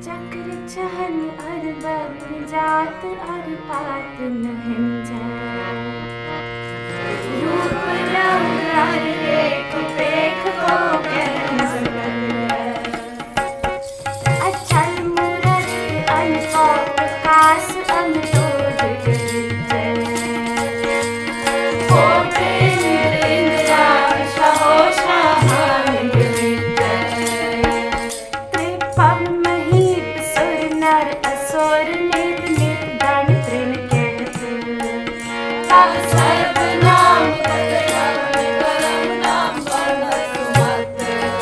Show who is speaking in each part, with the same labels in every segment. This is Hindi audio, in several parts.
Speaker 1: चक्र चहन और बन जात और पात नहन जाए रूप रंग और रेख पेख को कहन सकल अचल मूरत अनपा प्रकाश अमतोद कोट इंद्र इंद्रा शहो शाहान त्रिपम महीप सुर नर असुर नित नित दान तृण कहत तब सर्वनाम करम नाम वर्णत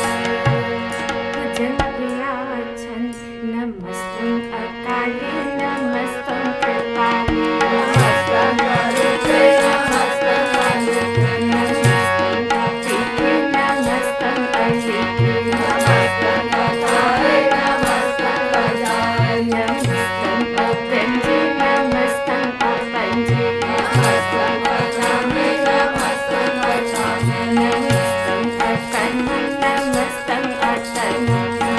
Speaker 1: भजन प्रिया छंद नमस्तं अकाले नमस्तं कृपाले नमस्तं करुणे नमस्तं काले नमस्तं अतिथे नमस्तं अतिथे नमस्तं अकाले नमस्तं अकाले नमस्तं अपंजे नमस्तं अपंजे नमस्तं अकाले नमस्तं अकाले नमस्तं अकर्म नमस्तं अकर्म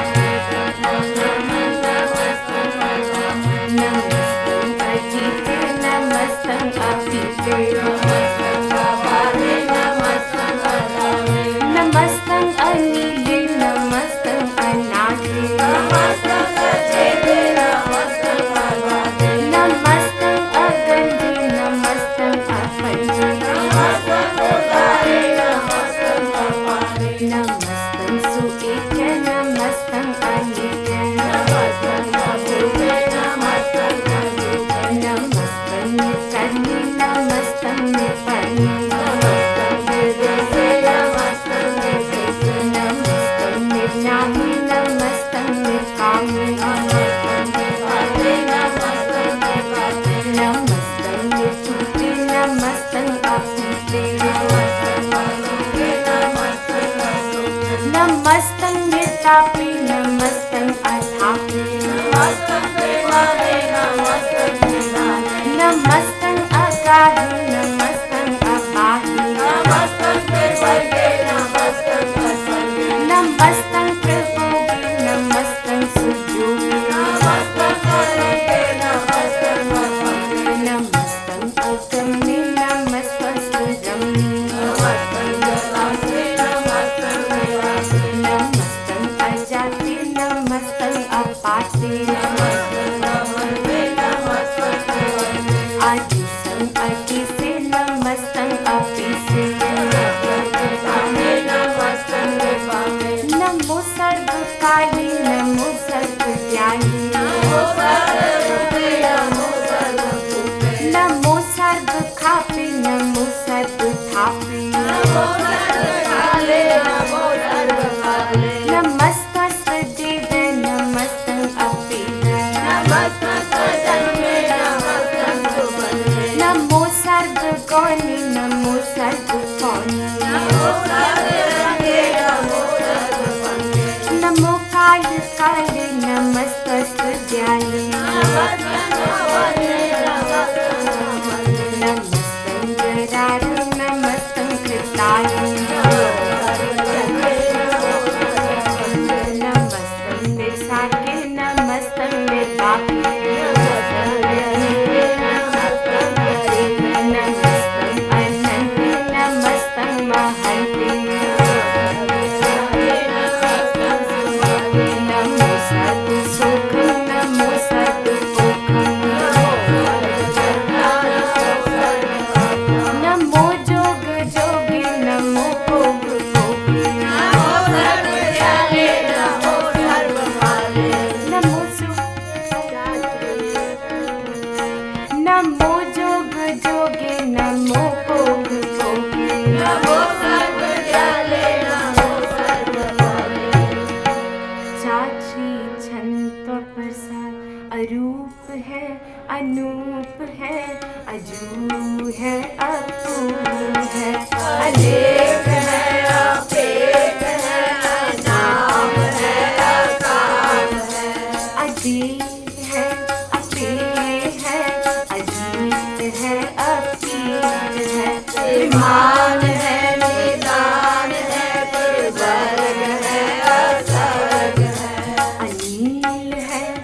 Speaker 1: नमस्तं अजीते नमस्तं अपीते नमस्तं अपाले नमस्तं अपाले नमस्तं अनीले नमस्तं अनाथे नमस्तं अचेते नमस्तं अनाथे नमस्तं अगंधे नमस्तं अपंजे नमस्तं उदारे नमस्तं अपाले नमस्तं सुएके नमस्तं अनिके नमस्तं अभूते नमस्तं अभूते नमस्तं निकर्णे नमस्तं निपन्ने नमस्तं निर्देशे नमस्तं निर्देशे नमस्तं निर्नामे नमस्तं निर्कामे नमस्तं निर्वाते नमस्तं निर्वाते नमस्तं निसूते नमस्तं अपूते नमस्तं असूते नमस्तं असूते नमस्तं निर्तापे नमस्तं अथापे नमस्तं प्रेमाने नमस्तं प्रेमाने नमस्तं अगाहे नमस्तं अपाहे नमस्तं त्रिवर्गे नमस्तं त्रिवर्गे नमस्तं त्रिभुगे नमस्तं सुयोगे नमस्तं अनंते नमस्तं अनंते नमस्तं अगम्ये नमस्तं सुगम्ये नमस्तं जलाशे नमस्तं जलाशे नमस्तं अजाते नमस्तं अपाते नमस्तं अमरते नमस्तं अमरते आदिशं अतिसे नमस्तं अपिसे नमस्तं कृपामे नमस्तं कृपामे नमो सर्वकाले नमो सर्वज्ञाने नमो सर्वरूपे नमो सर्वरूपे नमो सर्वखापे नमो सर्वथापे नमो सर्वकाले नमो सर्वकाले नमस्तस्ते देवे नमस्तं अपेवे नमस्तं सजन्मे नमस्तं सुबन्मे नमो सर्वगौणे नमो सर्वगौणे नमो सर्वरंगे नमो सर्वरंगे नमो काल काले नमस्तस्ते दयाले नमस्तं भगवते नमस्तं भगवते नमस्तं जरारे नमस्तं कृताय नमस्तं निसाके नमस्तं निर्वाके नमस्तं अनंते नमस्तं महंते नमो सर्व सुखं नमो सर्व सुखं नमो जोग जोगे नमो भोग भोगे नमो सर्वज्ञाने नमो सर्वकाले नमो नमो जोग जोगे नमो भोग भोगे नमो सर्वज्ञाने नमो सर्वकाले चाची छंत प्रसाद अरूप है अनूप है अजू है अपूर्व है अनेक है अपेक है अनाम है अकाम है अजीब है अपेय है अजीत है अपीत है ईमान है निदान है वर्ग है असर्ग है अनील है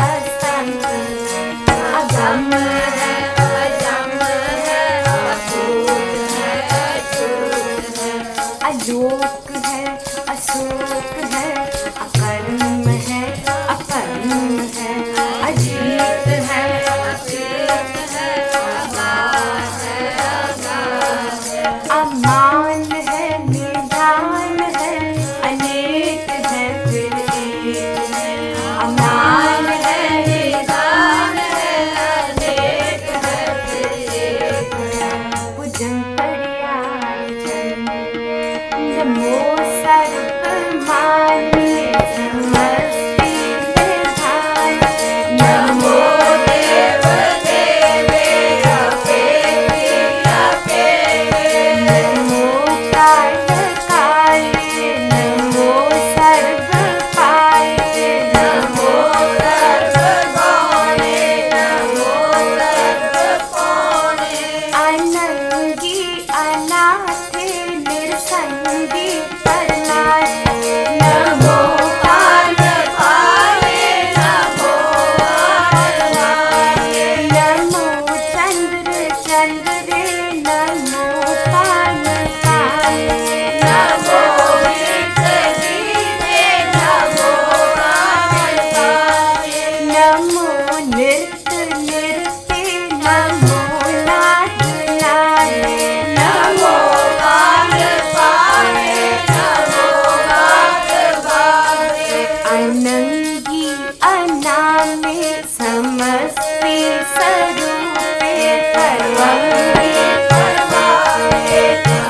Speaker 1: असंग, अगम है अजम है, अभूत है अछूत है, अलोक है अशोक है, अकर्म है अपरम है, अजीत है अतीत है, अगाध है अगाध है, अमान है निधान है, अनेक है फिर एक है, अमान है निधान है, अनेक है फिर एक है, पूजन करियार चंद नमो सर्वमान्य समस्ति निधान, नमो देव देवेश अपेति अपेये, नमो काल काले, नमो सर्वपाले, नमो सर्वगौणे, नमो सर्वपौणे, अनंगी अनाथे निरसंगी परमार्थ, नमो काल काले, नमो आत्माये, नमो चंद्र चंद्रे, नमो काल काले, नमो वृक्ष जीवे, नमो काल काले, नमो नृत्य नृत्य, नमो नाथ नारे, नमो काल पारे, नमो गात गावे, अनंगी अनामे समस्ति स्वरूपे, सर्वंगे सर्वांगे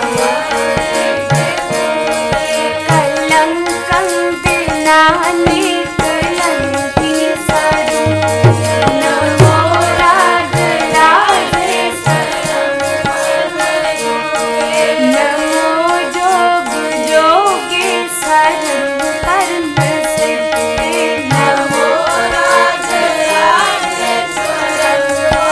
Speaker 1: कलंकं विनाने कलंकी स्वरूप, नमो राज राजेश्वरं, नमो जोग जोगेश्वरं कर्म सिद्धे, नमो राज राजेश्वरं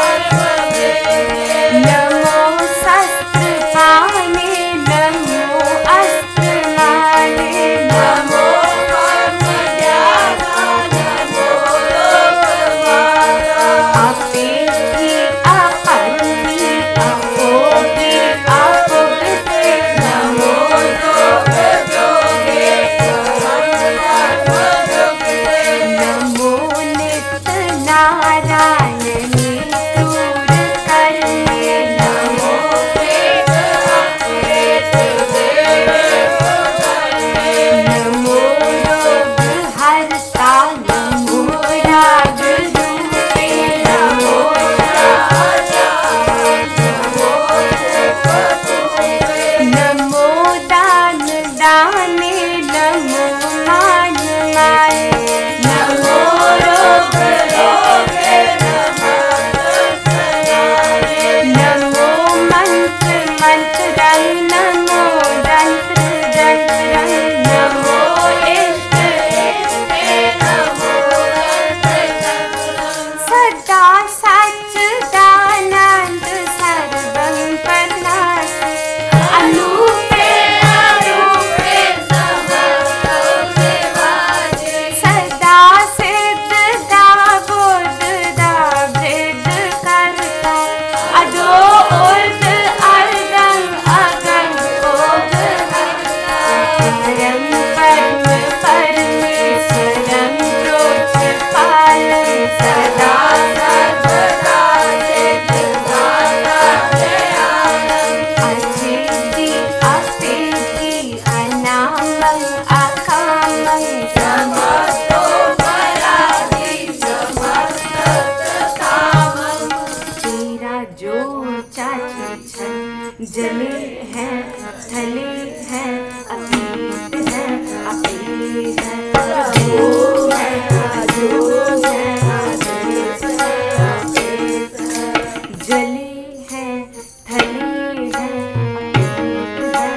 Speaker 1: नमो शस्त्र पाणे, नमो अस्त्र माने, नमो कर्म ज्ञाता, नमो लोकमाता, अपेति अपरति अपोगे अपुगते, नमो योग जोगेश्वरं सर्वदुग्धे, नमो नित्य नारायणी क्रूर कर्मे, नमो प्रेत अप्रेत देवेषु धर्मे, नमो रोग हरता, नमो राग रूपे, नमो राजाय, नमो रूपरूपे, नमो दान दाने, नमो मान माने, नमो रोग रोगे, नमो दर्शनाय, नमो मंत्र मंत्रं, नमो दंत्र दंत्रं, नमो इष्ट इष्टे, नमो तंत्र तंत्रं, सदा सच्चिदानंद सर्वं परनासि, अनूपे अरूपे समस्तं विभाजे, सदा सिद्धदा बुद्धदा वृद्ध कर्ता, अदो उर्ध अर्धं अगं ओघहर्ता, परं परम परमेश्वरं प्रोक्षपालं, सदा सर्वदा सिद्धदाता दयालं, अचिन्त्य अपेति अनामं अकामं, समस्तोपराधि समस्तकामं, तेरा जो चाची छन, जले है थले है, अतीत है अपेय है, प्रभु है अजूत है, अदेश है अपेत है, जले है थले है, अतीत है,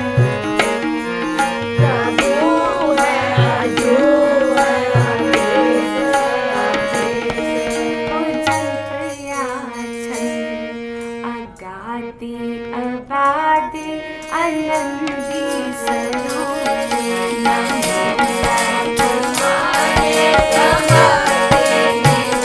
Speaker 1: प्रभु है अजूत है, अदेश है अपेत है, पूजन प्रिया छंद अगाधि अबाधि अनंदी स्वरूपे, नमो सर्वमाने समस्ति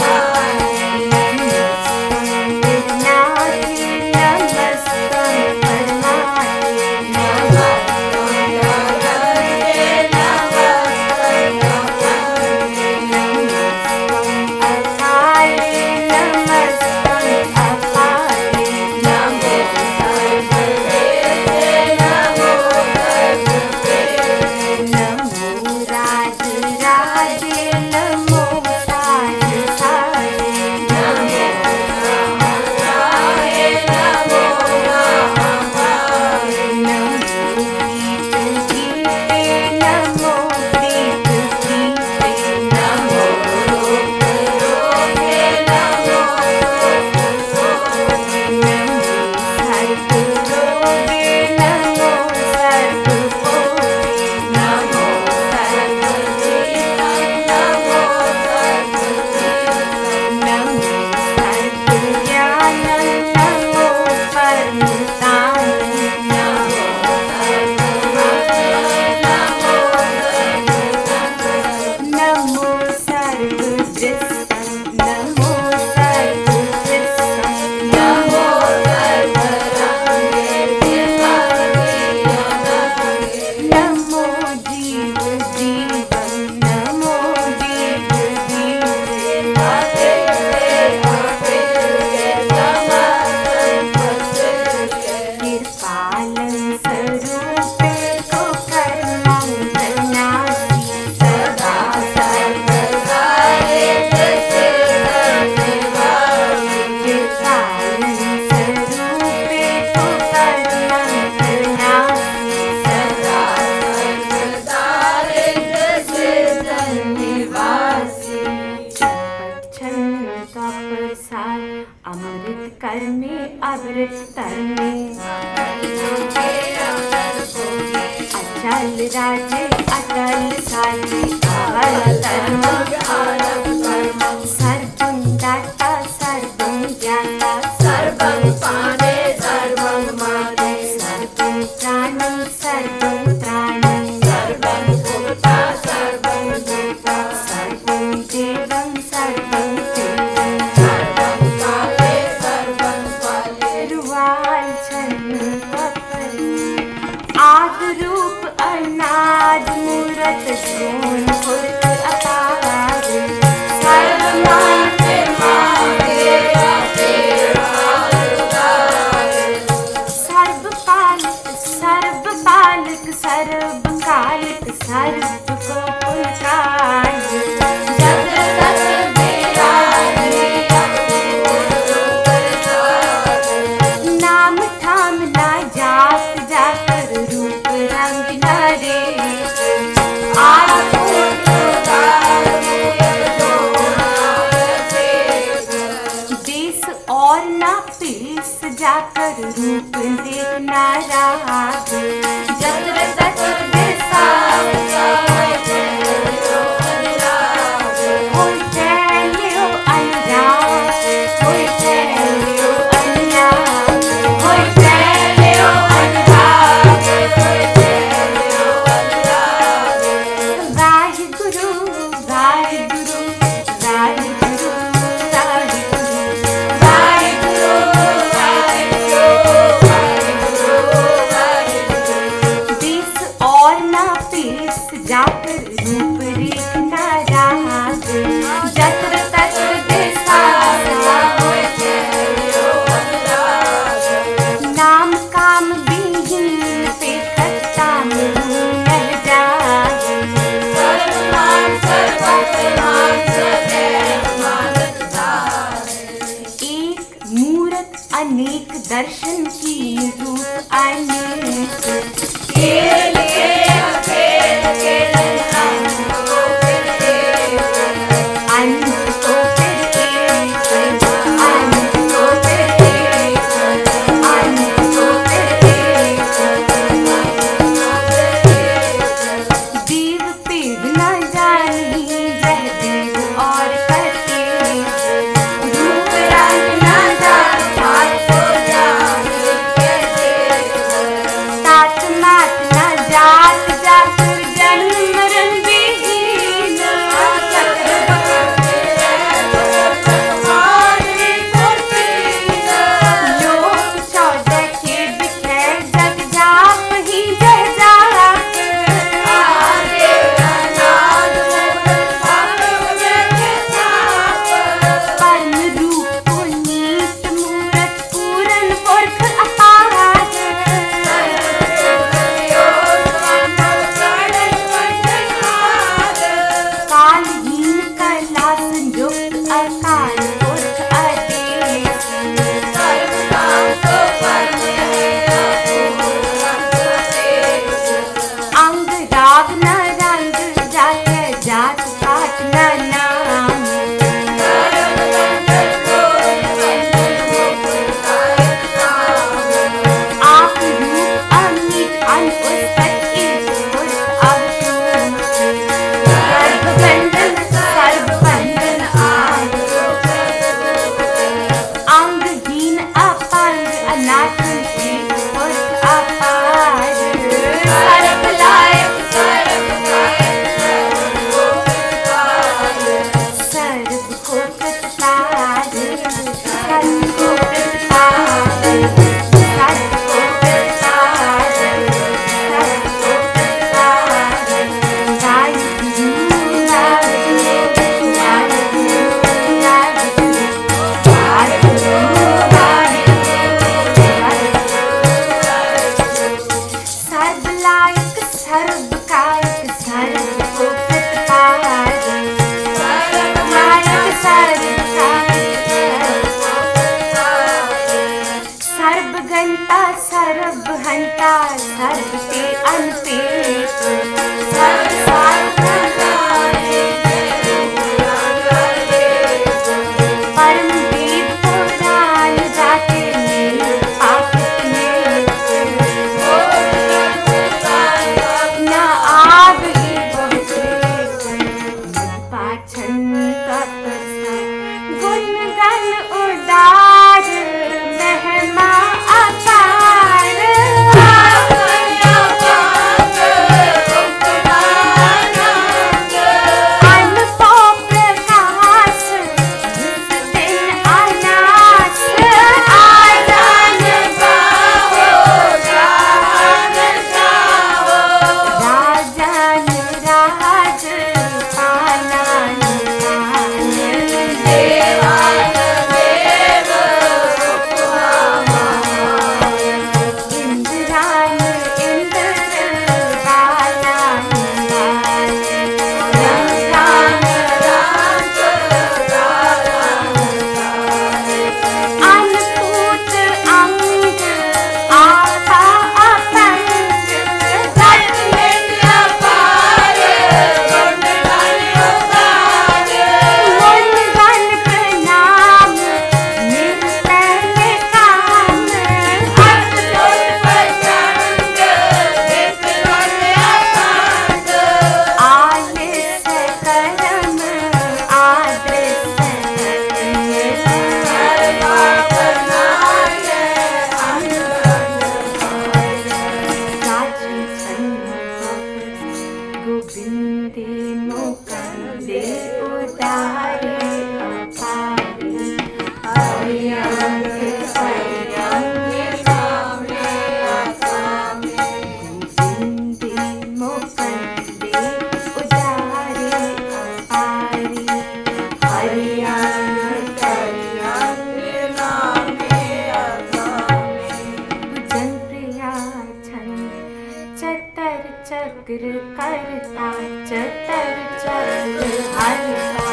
Speaker 1: प्रसाद अमृत कर में अमृत तर में अचल राजे अटल साजे सर्वं दाता सर्वं ज्ञाता सर्वं पाने सर्वं माने सर्वं प्राणं सर्वं त्राणं सर्वं भूता सर्वं भूता सर्वं देवं सर्वं देवं सर्वं काले सर्वं काले रुवांचन आद रूप अनाद मूरत सोन फुर्त अपार सर्वमाते माते सर्वपालक सर्वपालक सर्वकालिक सर्व को पुलकाय नाम ठाम ना जात जाकर रूप रंग नरे देश और ना पेश जाकर रूप देखना रहा जत्र तत्र देशा कोई फैलियो अनुराग कोई फैलियो अनुराग कोई फैलियो अनुराग कोई फैलियो अनुराग वाहिगुरु वाहिगुरु वाहिगुरु वाहिगुरु देश और ना पेश जाकर रूप रेखना रहा जत्र तत्र देशा नाम काम विहीन पे खत्ता में नल जाए एक मूरत अनेक दर्शन की रूप अनेक खेल के अंत को फिर एक अंत को फिर एक अंत को फिर एक देव पेड़ न जानी जह देव और करते रूप रंग न जाता तो जाने कैसे तात मात न जात जाकर जन्म मरण विहीन लोक चौदह के बिखर जग जाप ही जह जात परम रूप पुनीत मूरत पूरन पुरख अपार कालहीन कला संयुक्त अकाल पुरख आदेश अंग राग न रंग जाके जात पात न नाम आप रूप अमित अनुपस्थित एक पुरख अवधूत सर्वबंधन सर्वबंधन अंगहीन अपांग अनाथ एक पुरख अपार सर्व लायक सर्व को प्रतिपाद सर्व को प्रतिपाद सर्व को प्रतिपाद सर्व को प्रतिपाद वाहिगुरु वाहिगुरु वाहिगुरु वाहिगुरु सर्व लायक सर्व कायक सर्व को प्रतिपाद सर्व लायक सर्व कायक सर्व गंता सर्व हंता सर्व पे अनपेट सर्व साधन परम हरता चतर चक्र हरता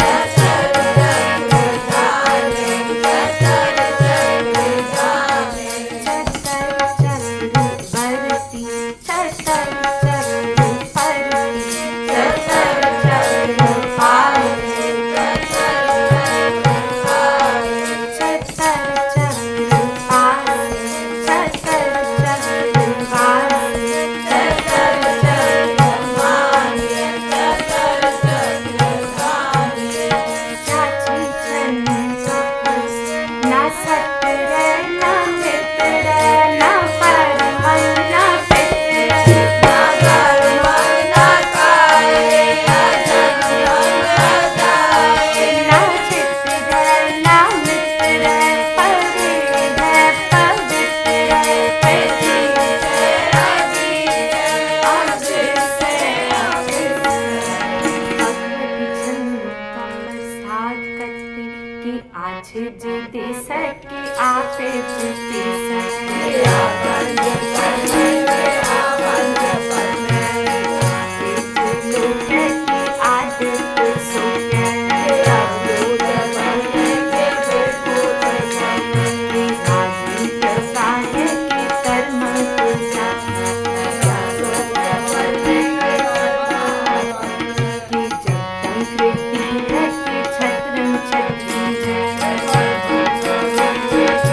Speaker 1: आज जीते सके आपे जीते सके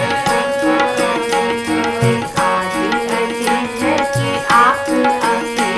Speaker 1: आप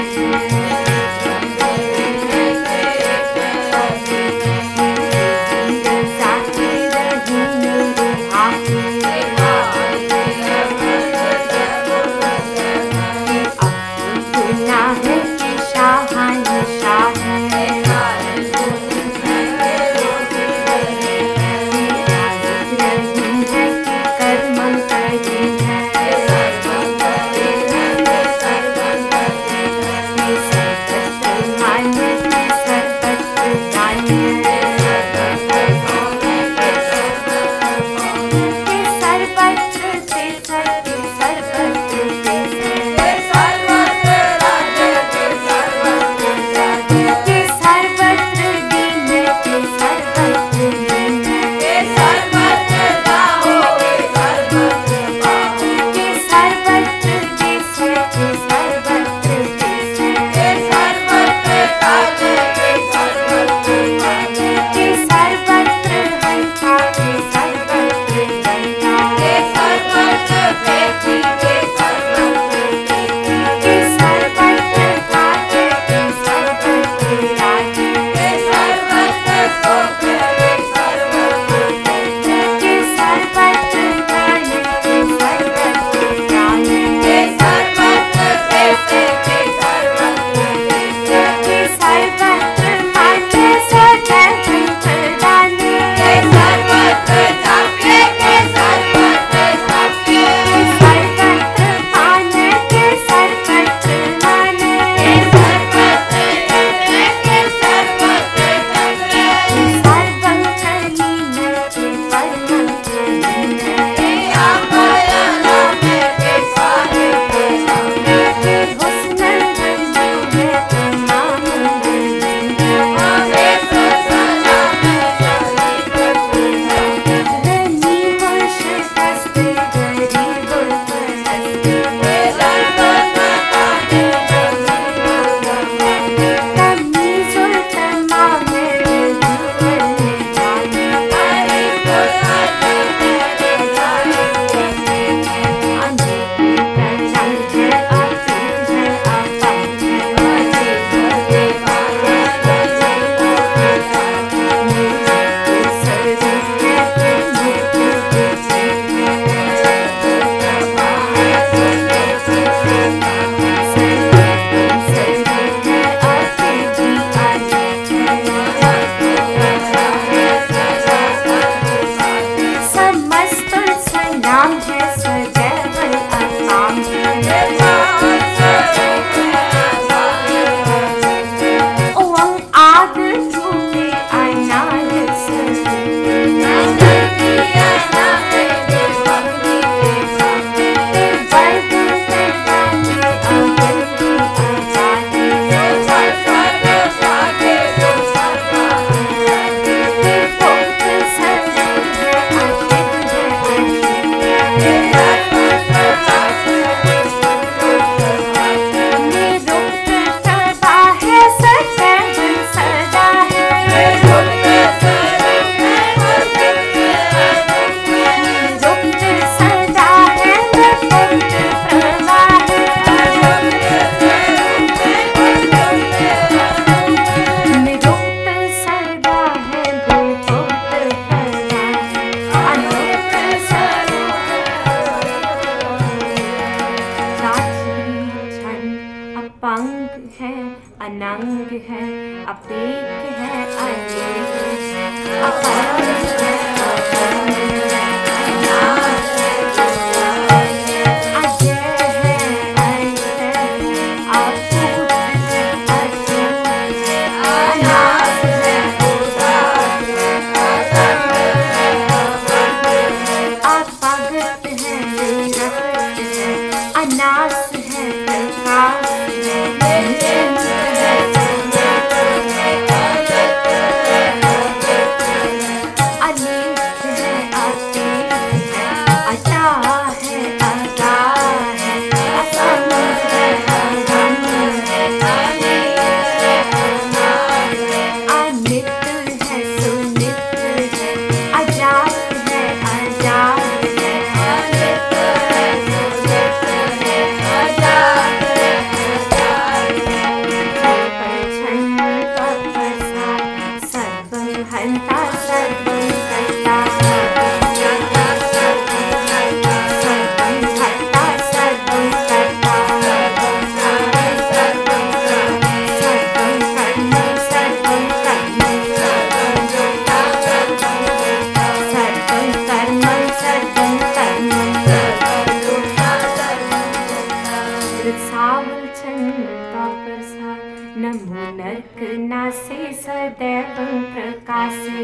Speaker 1: भासे सदैव प्रकाशे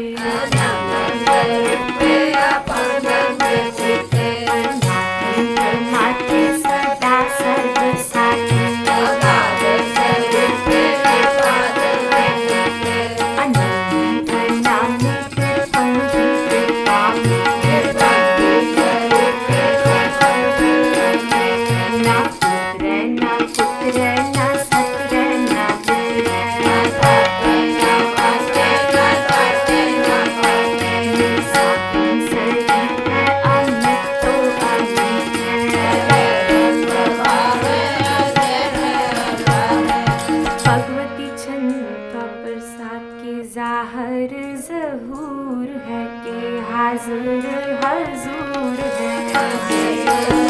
Speaker 1: माते सदा सर्वसाते अनंत नानक पंडित पावे ना पुत्र ना सत्र ना भगवती छंद प्रसाद के जाहर जहूर है के हाजिर हजूर है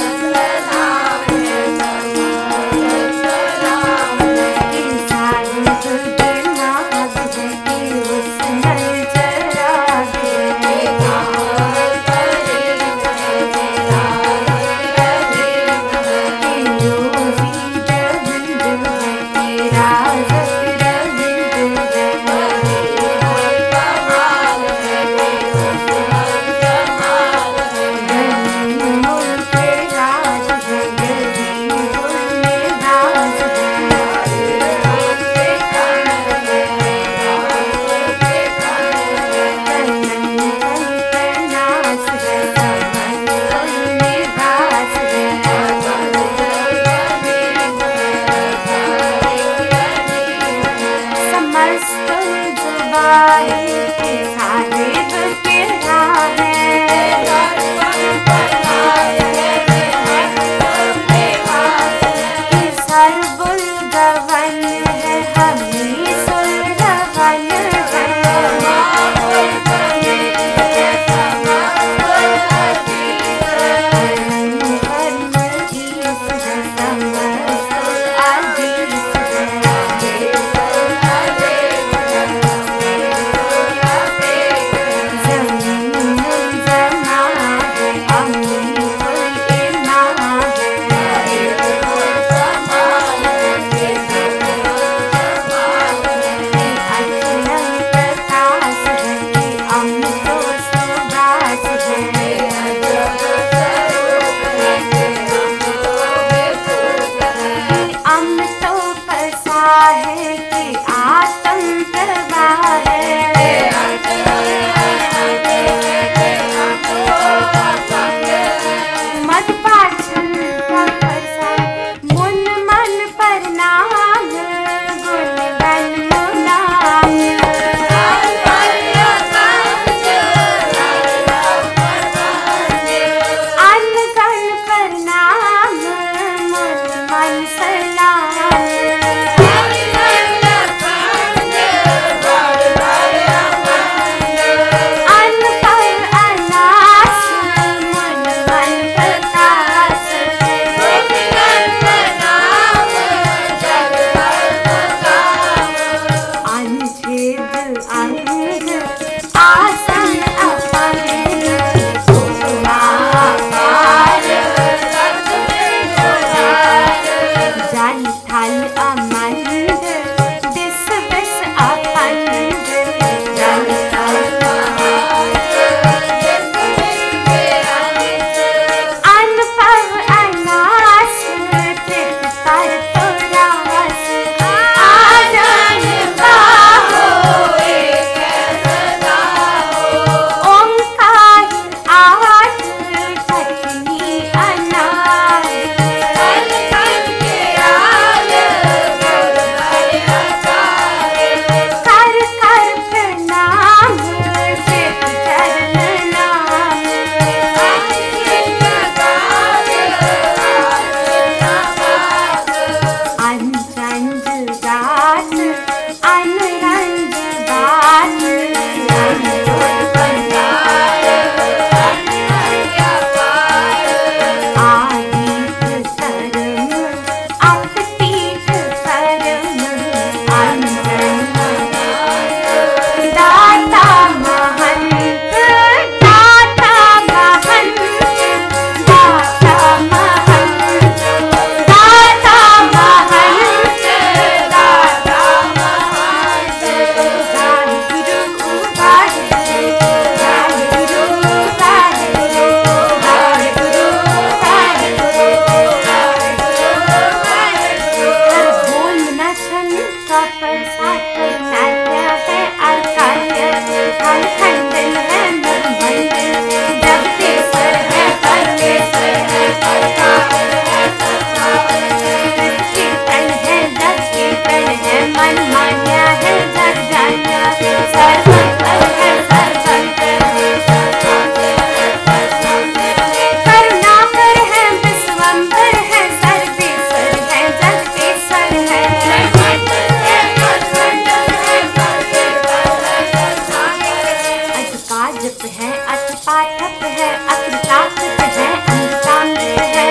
Speaker 1: ठप है, अक्ल ताकत है, अंग ताकत है।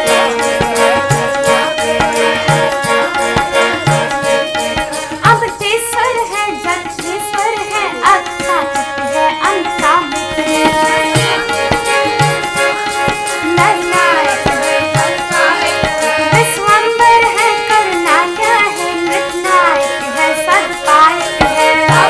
Speaker 1: अब तेसर है, जग तेसर है, अक्ल ताकत है, अंग ताकत है। नरनायक है, विश्वम्बर है, करुणा क्या है, नृतनायक है, सदपायक है।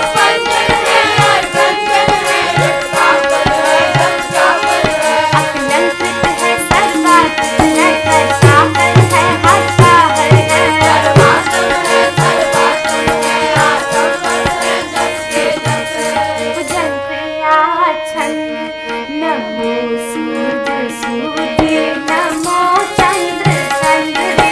Speaker 1: नमो सूरज सूर्य, नमो चंद्र चंद्र,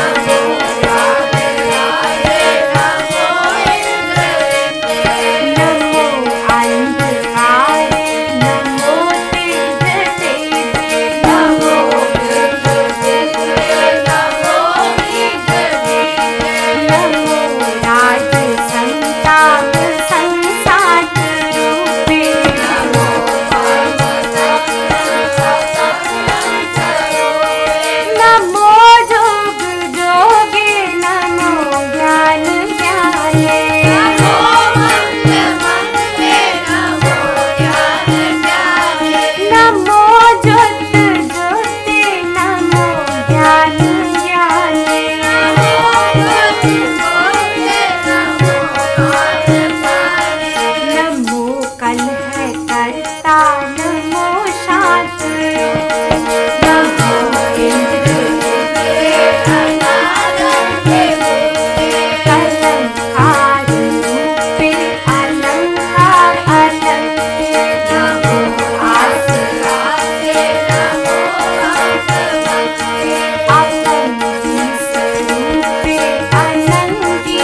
Speaker 1: नमो अंधकार, नमो तेज तेज, नमो राज संताप संसार रूपे, नमो जोग जोगे, नमो ज्ञान ज्ञाने, नमो ज्योत ज्योति, नमो ज्ञान ज्ञाने, नमो कलह कर्ता, नमो शांत, नमो इंद्र अलंकार रूपे, अलंकार अलंकृत, नमो आसरा, अलंकी स्वरूपे, अलंकी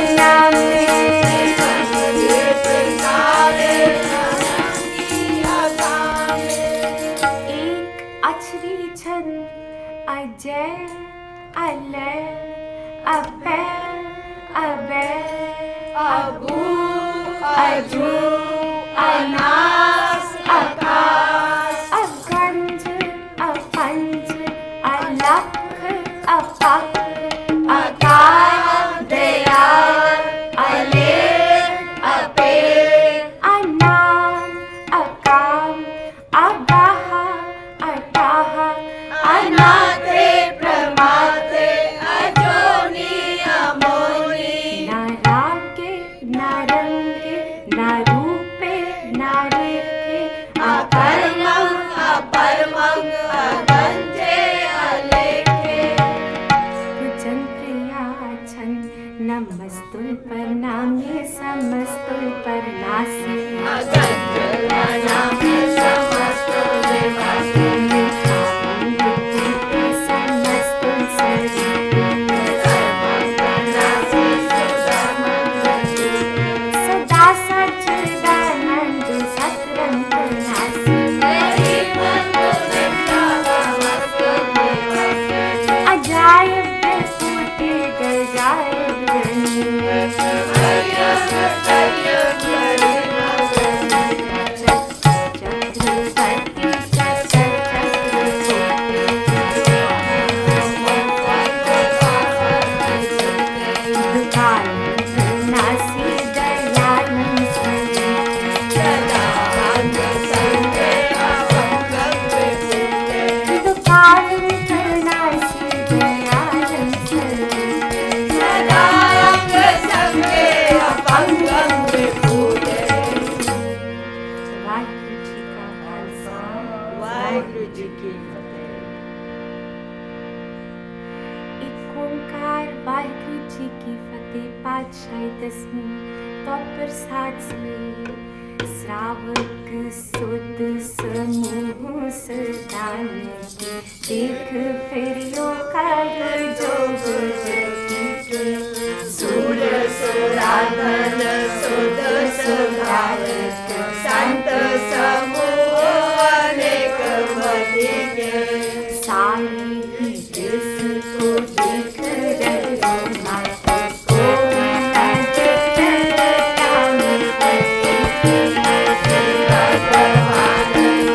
Speaker 1: एक अक्षरी छंद, अजय अलय अपय अबय अबू अजू अनास अकास, अगंज अपंज, अलख अपक, अकाल दयाल, अलेर अपेर, अनाम अकाम, अगाह अटाह, अनाथे प्रमाथे, अजोनी अमोनी, न रागे न रंगे, न रूपे न रेखे, अकर्मं अपरमं, अगंजे अलेखे। पूजन प्रिया छंद, नमस्तुल प्रणामे समस्तुल परनासी, समस्तुल सदा सच्चिदानंद सतरंग नासी, अजायब फूटे गजायब चक्रवर्ती नासी दयानंद
Speaker 2: वाहिगुरु जी की फतेह।
Speaker 1: एक ओंकार वाहिगुरु जी की फतेह। पातशाही दसवीं तो प्रसाद से श्रावक सुध समूह सदान देख फिरियो कर जोग जति के सूर सुराधन सुध सुधारक संत समूह अनेक मति के सारे ही देश को देख रहो माता को भगवान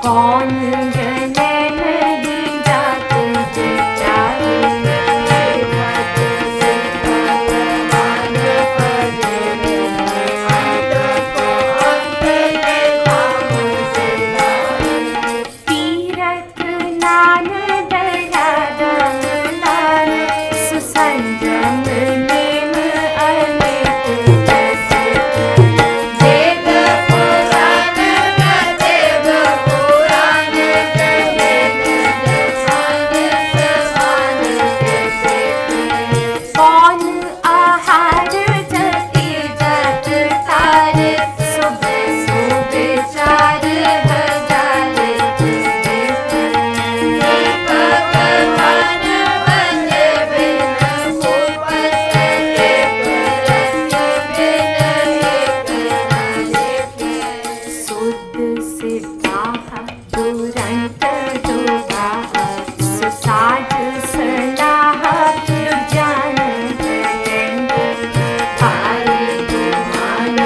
Speaker 1: कौन जने नहीं जाते बेचारे तीरथ नान दया दान सुसंजम नेम अनेक जैसे वेद पुराण वेद पुराण वेद जसान समान कैसे कौन आहार जति जत तार सुबह सुबह 4,000 भगवान बने बिन भूपत एक रस बिन शुद्ध सिपाह तुरंत डूबा सुसाज सलाह दुर्जान आए गुमान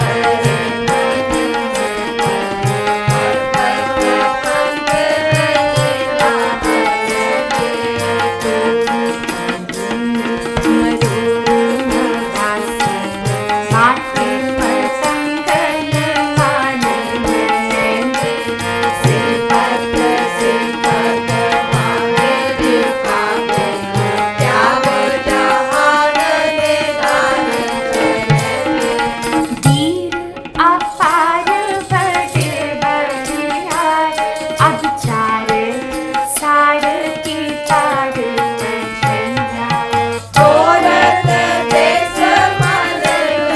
Speaker 1: वीर अपार बड़े बड़ियार अब चार सार की पार झंडा औरत देश मन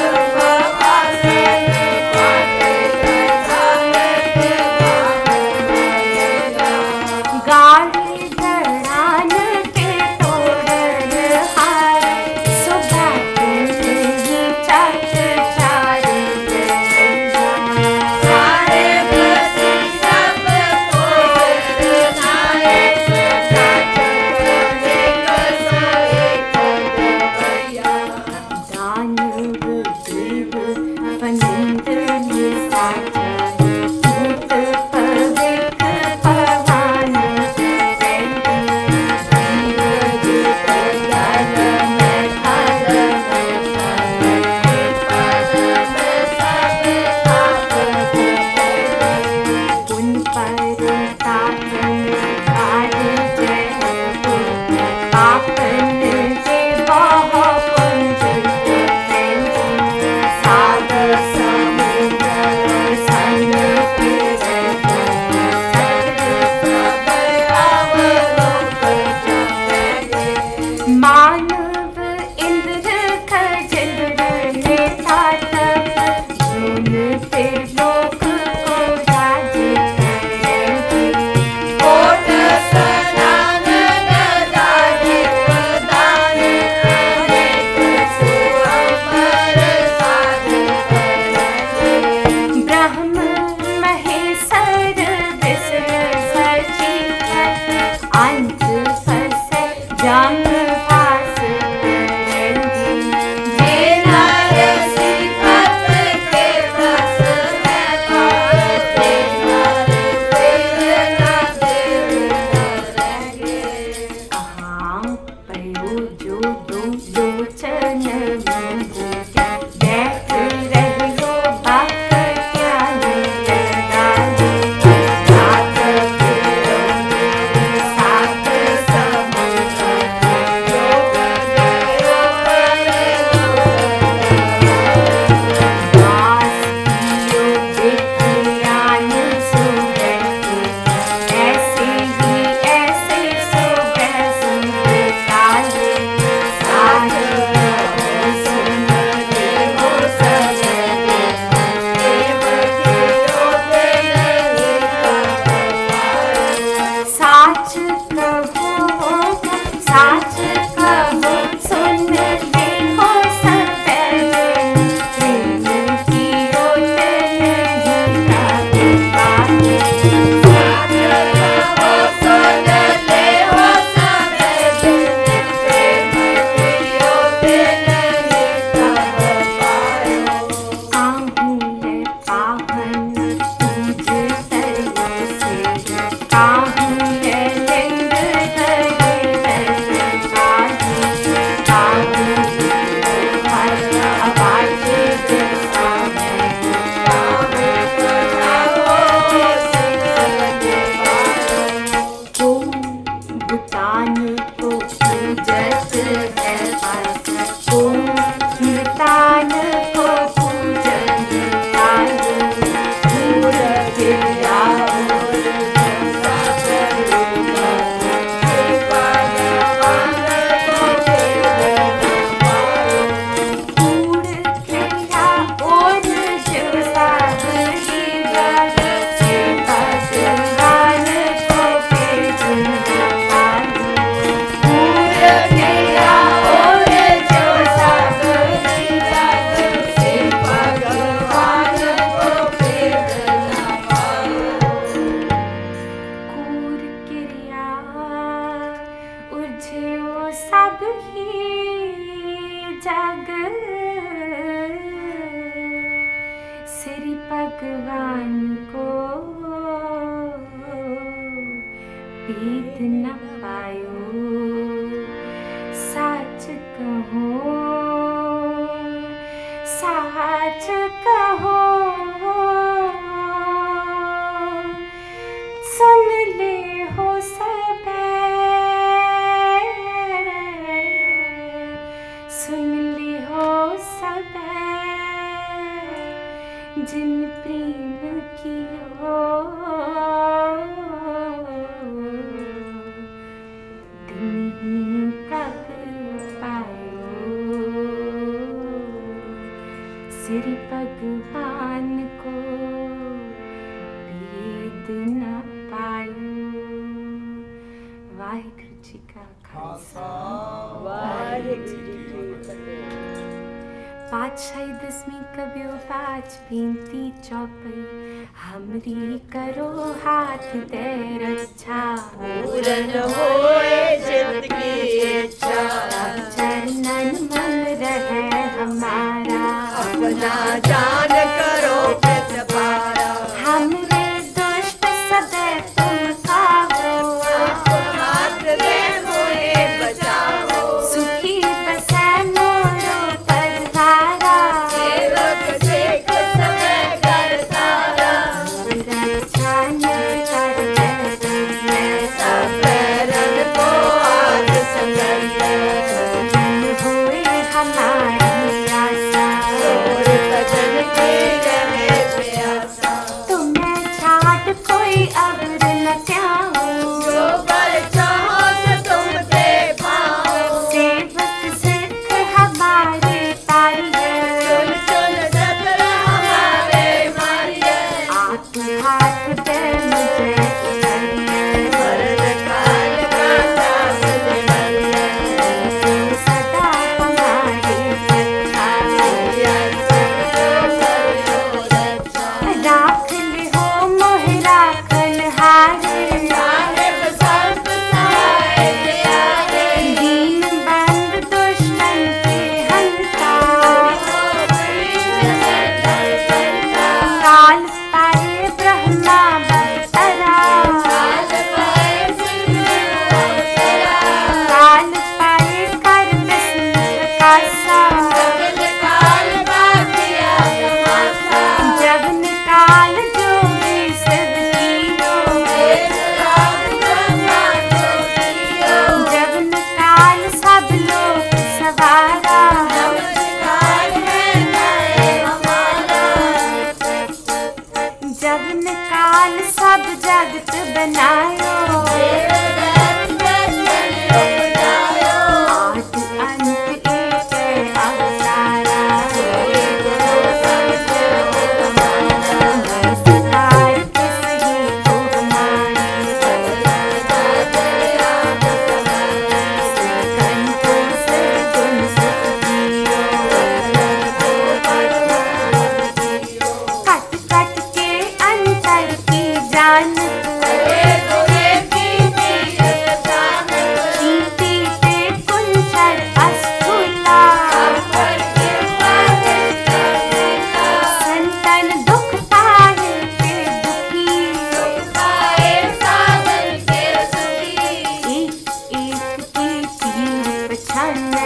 Speaker 1: वासन गाड़ी दड़ान के तोड़न हार सुबह ही चट चार सारे बसी सब कोर नायक दानव जीव फनिंद निसाच भूत पवित भगवान उन पर तापन काज जय पापन के बहु पुंज सागर समुद्र सन मानव इंद्र खजल नेता तप जोन फिर लोक को राज करेंगे बीत न पायो साच कहो साच कहो सुन ले हो सब सुन ले हो सब जिन प्रेम कियो दिन कब पायो सिर भगवान को भेद न पायो। वाहिगुरु जी का खालसा वाहिगुरु जी की फतेह। पातशाही दसवीं कबियो पाँच बेनती चौपई हमरी करो हाथ दे रक्षा पूरन होए चित्त की इच्छा चरणन मन रहे हमारा अपना जान करो प्रतिपारा हमरे दुष्ट सदैव तुम खाओ हाथ दे मोहे बचाओ सुखी बसे मोरो परवारा सेवक देख समय कर तारा रक्षा न कर सब पैरन को आज संगल होए हमारी आशा और बदन की रहे प्यासा तुम्हें छाट कोई अबर न चाहो जो पर चाहो तो तुम दे पाओ सेवक सिख हमारे तारिये चुन चुन सतर हमारे मारिये आप हाथ दे मुझे मरण काल का दास सदा हमारे राख ले हो मोहे राखन हारे साहेब सर्व सहाय प्यारे दीन बंद दुश्मन के हंता काल पाए ब्रह्मा बतरा काल पाए कर विष्णु प्रकाशा काल बाकिया तमाशा जगन काल जो भी सिद्ध कियो जगन काल सब लोग सवारा जगन काल सब जगत बनायो आद अंत एक अवतारा सितार किसकी को हमारी कंठो से गुण सुख कट कट के अंतर की जान चींटी पे कुंचर अस्थूला संतन दुख पाए पे दुखी एक एक की तीर पछाने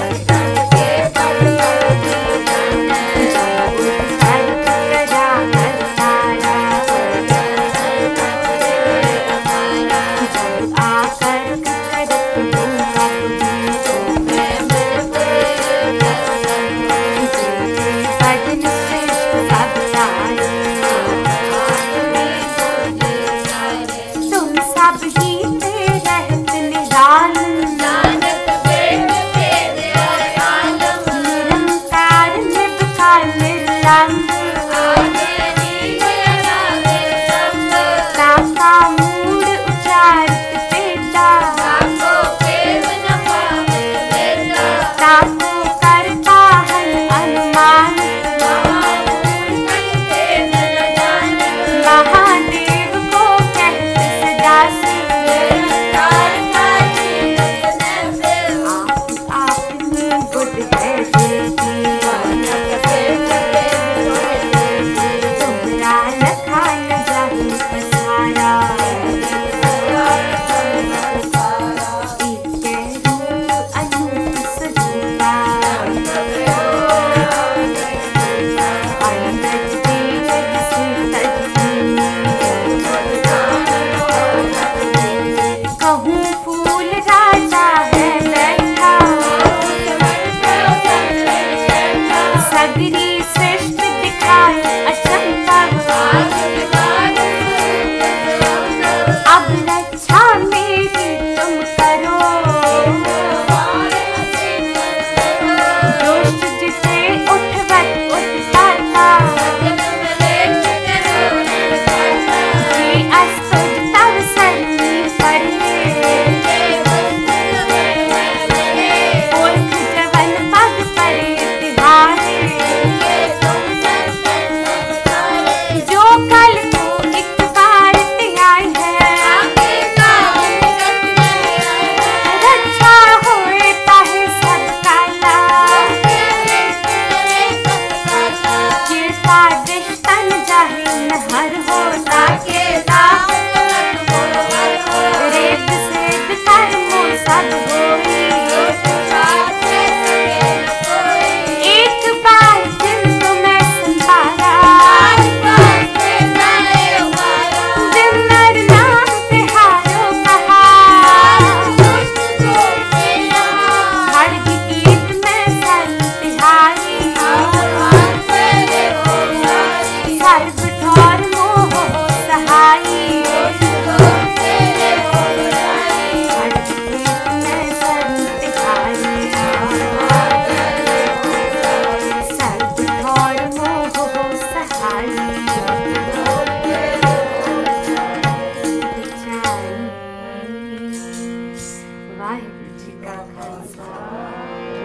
Speaker 1: तुम सब ही पे रहत निदान निरंकार निर्विकार निर्लंब ताका मूड उचारित पेटा ताको करता हन अनुमान महादेव को कहते सदा से वस्तुज तव सरनी पड़े, पुरख जवन पग परे तिहारे, जो कल को एक बार त्याई है, रक्षा होए पाहे सब काला, कृपा दृष्टन जाहि नहर हो, रेत सेद कर्मो सब होई, एक बार जिन तुम्हें संभाला, जिन नर नाम तिहारो कहा, खड़ग कीट में सर्व तिहारी, सर्व ठौर मोह सहाई, खड़ग कीट में सर्व तिहारी, सर्व ठौर मोह सहाई। वाहिगुरू जी का खालसा।